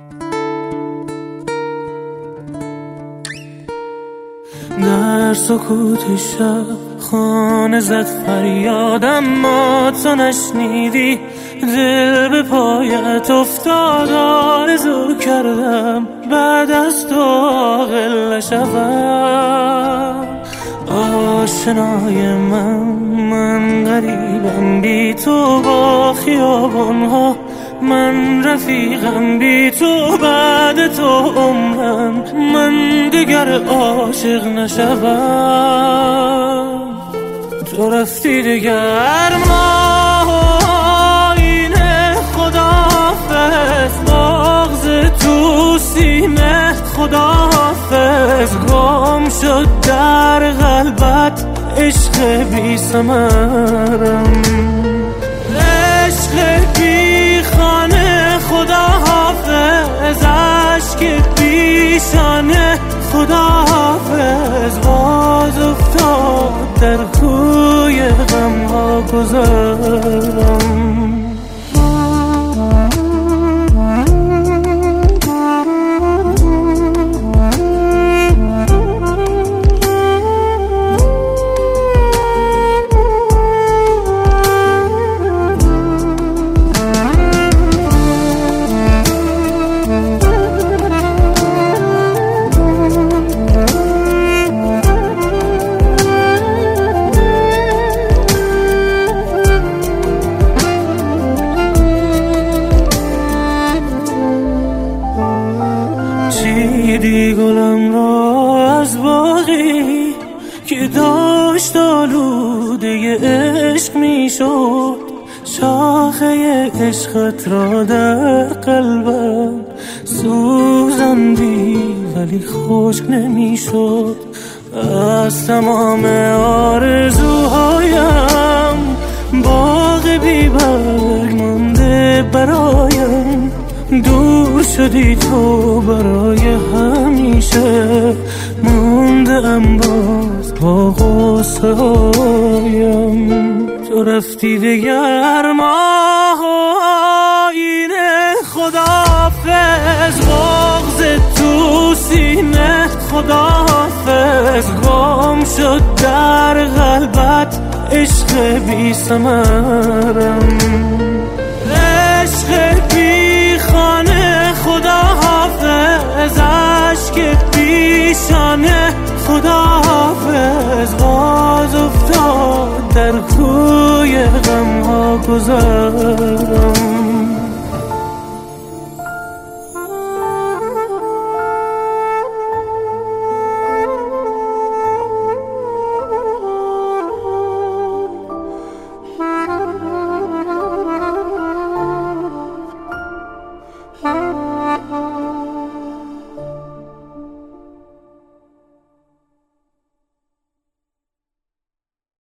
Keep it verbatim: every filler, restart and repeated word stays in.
در سکوت شب خانه زد فریادم، ما تو نشنیدی. دل به پایت افتاد، آرزو کردم بعد از تو عاقل نشوم. آشنای من من غریبم بی تو با خیابانها، من رفیقم بی تو بعد تو عمرم، من دیگر عاشق نشوم. تو رفتی دیگر ما اینه خداحافظ، بغض تو سینه خداحافظ، گم شد در قلبت عشق بی ثمرم، عشق بی خانه خداحافظ، عشق بی شانه خداحافظ، باز افتاد در کوی غم ها گذرم. چیدی گلم را از باغی که داشت آلوده عشق می شد، شاخه عشقت را در قلبم سوزندی ولی خشک نمی شد. از تمام آرزوهایم باغ بی برگ مانده برایم، دور شدی تو برای همیشه، مونده ام باز با غصه هایم. تو رفتی دیگر ما اینه خداحافظ، بغض تو سینه خداحافظ، گم شد در قلبت عشق بی ثمرم، عشق بی خانه خداحافظ، عشق بی شانه خداحافظ، باز افتاد در کوی غم ها گذر.